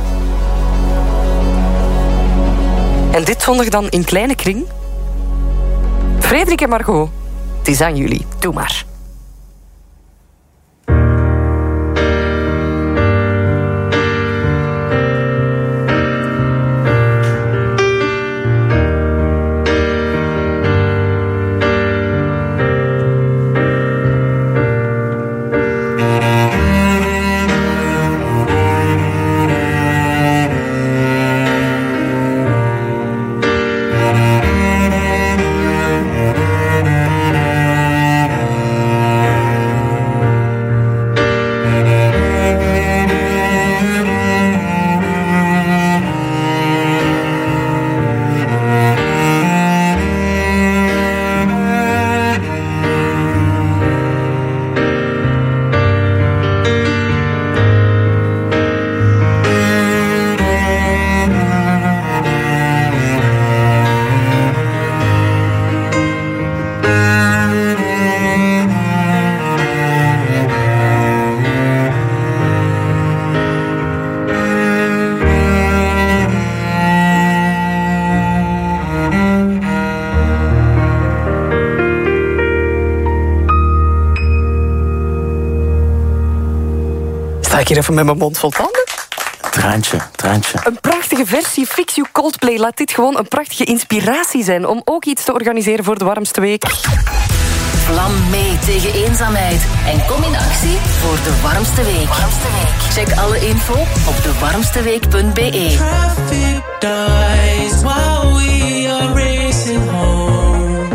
En dit zondag dan in kleine kring. Frederik en Margot, het is aan jullie. Doe maar. Sta ik hier even met mijn mond vol tanden? Traantje. Een prachtige versie, Fix You Coldplay. Laat dit gewoon een prachtige inspiratie zijn om ook iets te organiseren voor de warmste week. Vlam mee tegen eenzaamheid en kom in actie voor de warmste week. Check alle info op dewarmsteweek.be. Traffic dies while we are racing home.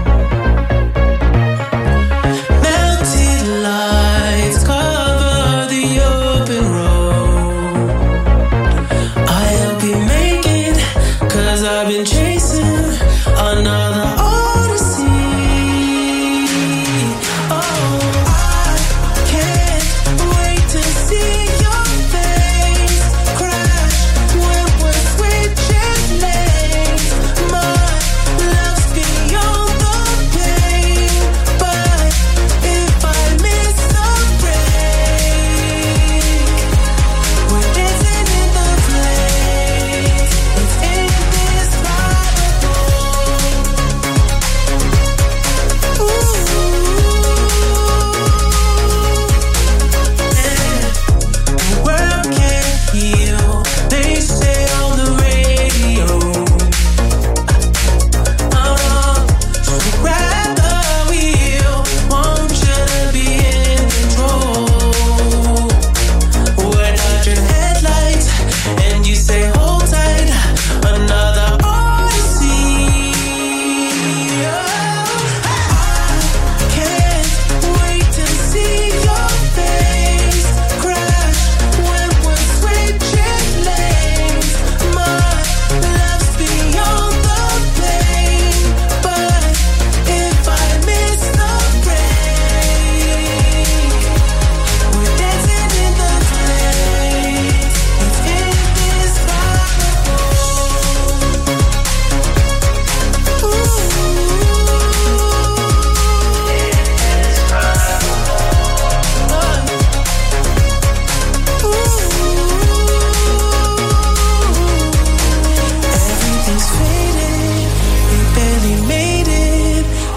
Melted lights cover the open road. I'll be making, 'cause I've been chasing another odyssey. Oh, I can't wait to see your face crash when we're switching lanes.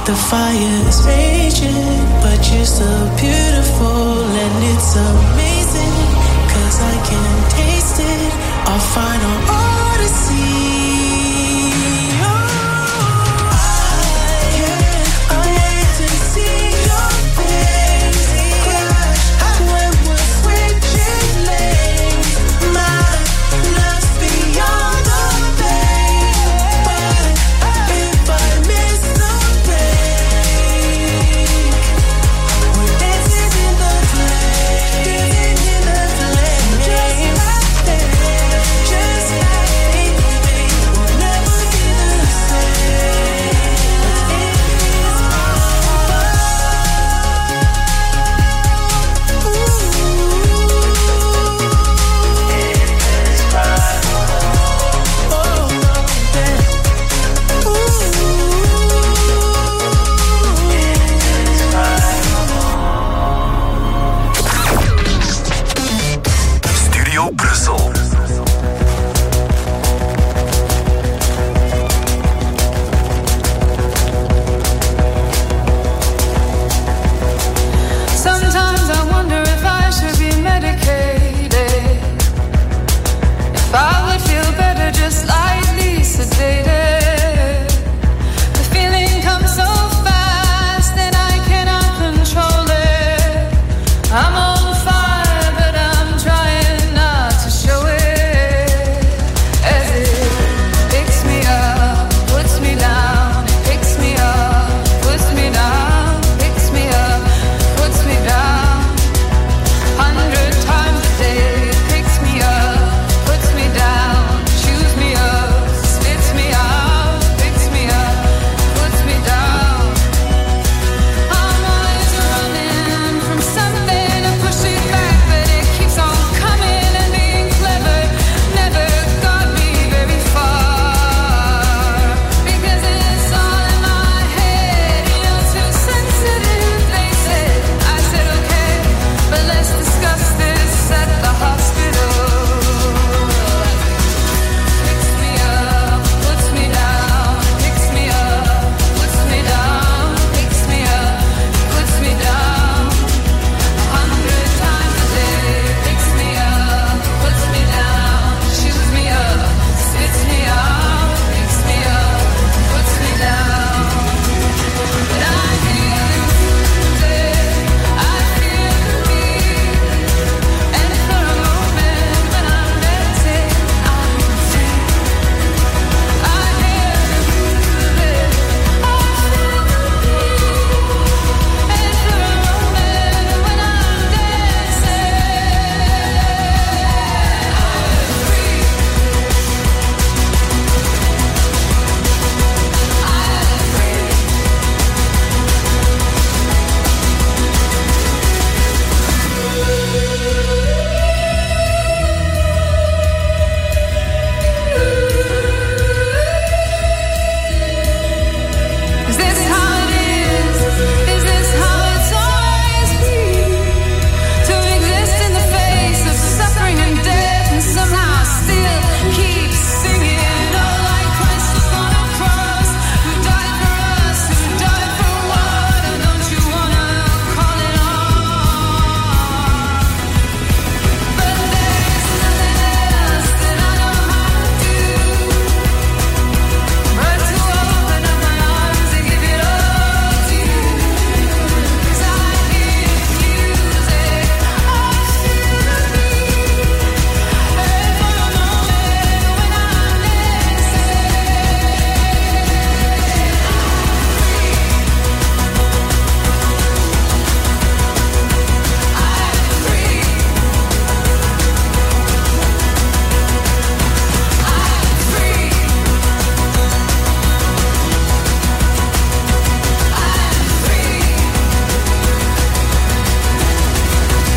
The fire is raging, but you're still beautiful, and it's amazing, 'cause I can taste it, our final odyssey.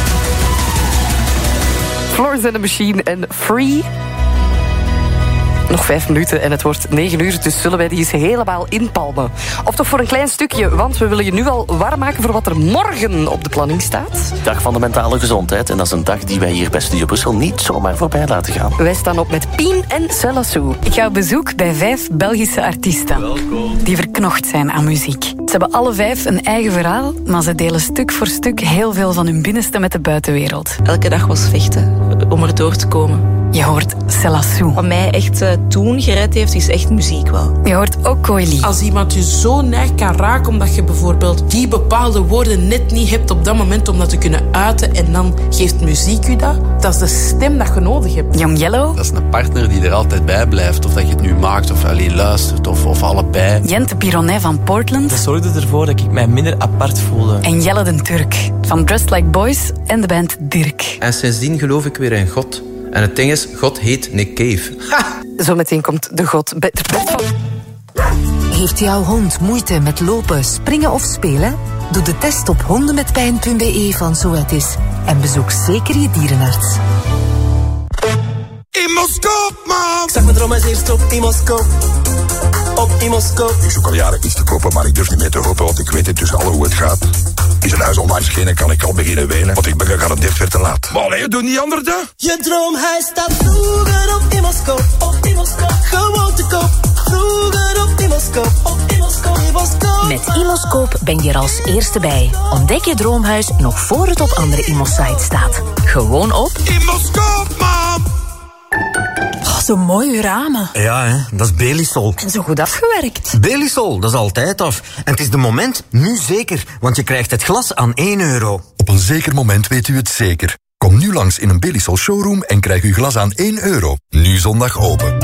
Florence and the Machine en Free. Nog 5 minuten en het wordt 9 uur, dus zullen wij die eens helemaal inpalmen. Of toch voor een klein stukje, want we willen je nu al warm maken voor wat er morgen op de planning staat. Dag van de mentale gezondheid. En dat is een dag die wij hier bij Studio Brussel niet zomaar voorbij laten gaan. Wij staan op met Pien en Selassou. Ik ga op bezoek bij 5 Belgische artiesten. Welkom. Die verknocht zijn aan muziek. Ze hebben alle 5 een eigen verhaal, maar ze delen stuk voor stuk heel veel van hun binnenste met de buitenwereld. Elke dag was vechten om er door te komen. Je hoort Selassou. Wat mij echt toen gered heeft, is echt muziek wel. Je hoort ook Koili. Als iemand je zo neig kan raken omdat je bijvoorbeeld die bepaalde woorden net niet hebt op dat moment om dat te kunnen uiten en dan geeft muziek je dat. Dat is de stem dat je nodig hebt. Young Yellow. Dat is een partner die er altijd bij blijft. Of dat je het nu maakt of alleen luistert of allebei. Jente Pironnet van Portland. Dat zorgde ervoor dat ik mij minder apart voelde. En Jelle den Turk van Dressed Like Boys en de band Dirk. En sindsdien geloof ik weer in God. En het ding is, God heet Nick Cave. Ha! Zometeen komt de god Bert van... Heeft jouw hond moeite met lopen, springen of spelen? Doe de test op hondenmetpijn.be van Zoetis. En bezoek zeker je dierenarts. Immoscoop, man! Ik zag mijn droom eens eerst op Immoscoop. Op Immoscoop. Ik zoek al jaren iets te kopen, maar ik durf niet meer te hopen, want ik weet intussen al hoe het gaat. Is een huis online verschenen, kan ik al beginnen wenen, want ik ben gegarandeerd weer te laat. Maar allee, doe niet anders dan. Je droomhuis staat vroeger op Immoscoop. Op Immoscoop. Gewoon te koop. Vroeger op Immoscoop. Op Immoscoop. Immoscoop. Met Immoscoop ben je er als eerste bij. Ontdek je droomhuis nog voor het op andere Immosites staat. Gewoon op Immoscoop, man! Oh, zo mooi uw ramen. Ja, hè, dat is Belisol. En zo goed afgewerkt. Belisol, dat is altijd af. En het is de moment nu zeker, want je krijgt het glas aan €1. Op een zeker moment weet u het zeker. Kom nu langs in een Belisol showroom en krijg uw glas aan €1. Nu zondag open.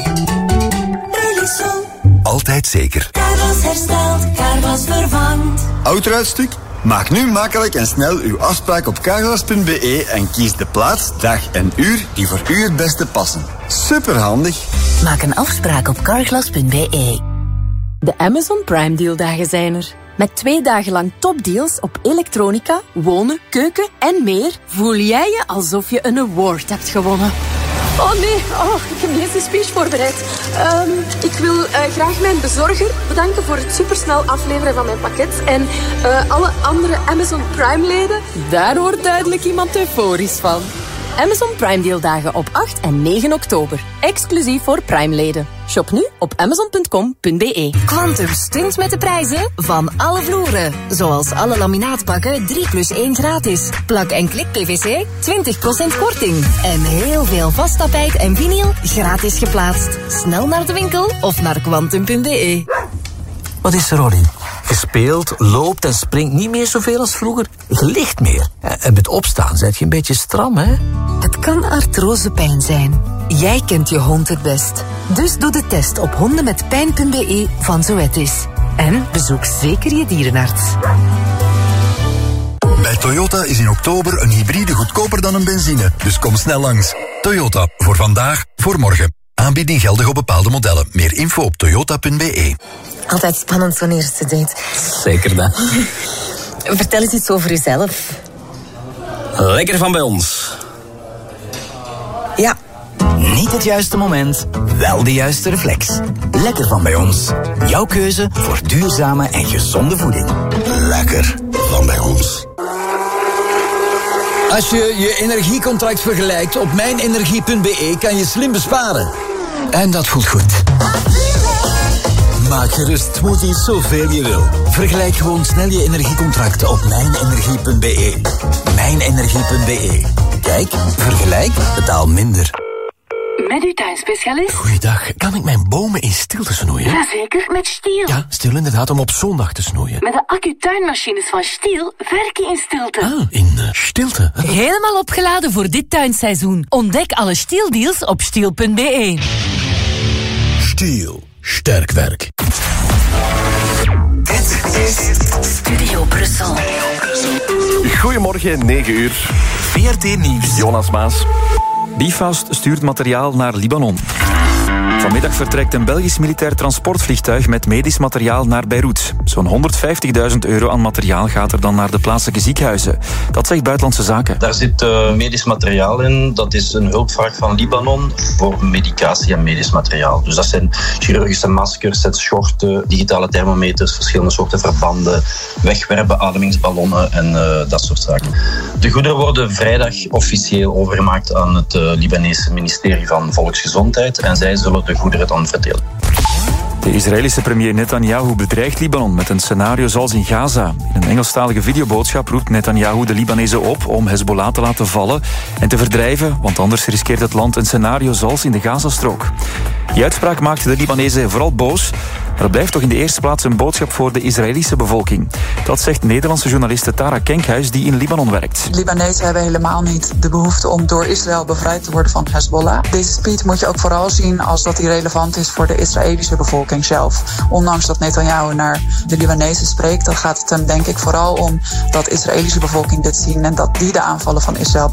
Belisol. Altijd zeker. Carglass herstelt, Carglass vervangt. Autoruitstuk? Maak nu makkelijk en snel uw afspraak op carglass.be en kies de plaats, dag en uur die voor u het beste passen. Superhandig. Maak een afspraak op carglass.be. De Amazon Prime Deal dagen zijn er. Met 2 dagen lang topdeals op elektronica, wonen, keuken en meer voel jij je alsof je een award hebt gewonnen. Oh nee, ik heb niet eens een speech voorbereid. Ik wil graag mijn bezorger bedanken voor het supersnel afleveren van mijn pakket. En alle andere Amazon Prime-leden. Daar wordt duidelijk iemand euforisch van. Amazon Prime Deeldagen op 8 en 9 oktober. Exclusief voor Prime-leden. Shop nu op amazon.com.be. Quantum stunt met de prijzen van alle vloeren. Zoals alle laminaatpakken 3+1 gratis. Plak en klik PVC 20% korting. En heel veel vast tapijt en vinyl gratis geplaatst. Snel naar de winkel of naar quantum.be. Wat is er, Ronnie? Je speelt, loopt en springt niet meer zoveel als vroeger. Je ligt meer. En met opstaan zit je een beetje stram, hè? Het kan artrosepijn zijn. Jij kent je hond het best. Dus doe de test op hondenmetpijn.be van Zoetis. En bezoek zeker je dierenarts. Bij Toyota is in oktober een hybride goedkoper dan een benzine. Dus kom snel langs. Toyota, voor vandaag, voor morgen. Aanbieding geldig op bepaalde modellen. Meer info op toyota.be. Altijd spannend zo'n eerste date. Zeker dat. Vertel eens iets over jezelf. Lekker van bij ons. Ja, niet het juiste moment, wel de juiste reflex. Lekker van bij ons. Jouw keuze voor duurzame en gezonde voeding. Lekker van bij ons. Als je je energiecontract vergelijkt op mijnenergie.be kan je slim besparen. En dat voelt goed. Maak gerust smoothies zoveel je wil. Vergelijk gewoon snel je energiecontracten op mijnenergie.be. Mijnenergie.be. Kijk, vergelijk, betaal minder. Met uw tuinspecialist? Goeiedag, kan ik mijn bomen in stilte snoeien? Jazeker, met Stiel. Ja, stil inderdaad, om op zondag te snoeien. Met de accu-tuinmachines van Stiel werk je in stilte. Ah, in stilte. Helemaal opgeladen voor dit tuinseizoen. Ontdek alle Stiel-deals op stiel.be. Stiel. Sterk werk. Dit is Studio Brussel. Goedemorgen, 9 uur. VRT Nieuws. Jonas Maas. Bifast stuurt materiaal naar Libanon. Vanmiddag vertrekt een Belgisch militair transportvliegtuig met medisch materiaal naar Beirut. Zo'n €150.000 aan materiaal gaat er dan naar de plaatselijke ziekenhuizen. Dat zegt Buitenlandse Zaken. Daar zit medisch materiaal in. Dat is een hulpvraag van Libanon voor medicatie en medisch materiaal. Dus dat zijn chirurgische maskers, schorten, digitale thermometers, verschillende soorten verbanden, wegwerpbeademingsballonnen en dat soort zaken. De goederen worden vrijdag officieel overgemaakt aan het Libanese ministerie van Volksgezondheid en zij zullen de goederen dan verdelen. De Israëlische premier Netanyahu bedreigt Libanon met een scenario zoals in Gaza. In een Engelstalige videoboodschap roept Netanyahu de Libanezen op om Hezbollah te laten vallen en te verdrijven, want anders riskeert het land een scenario zoals in de Gazastrook. Die uitspraak maakte de Libanezen vooral boos, maar het blijft toch in de eerste plaats een boodschap voor de Israëlische bevolking. Dat zegt Nederlandse journaliste Tara Kenkhuis, die in Libanon werkt. Libanezen hebben helemaal niet de behoefte om door Israël bevrijd te worden van Hezbollah. Deze speech moet je ook vooral zien als dat die relevant is voor de Israëlische bevolking zelf. Ondanks dat Netanyahu naar de Libanezen spreekt, dan gaat het hem denk ik vooral om dat de Israëlische bevolking dit zien en dat die de aanvallen van Israël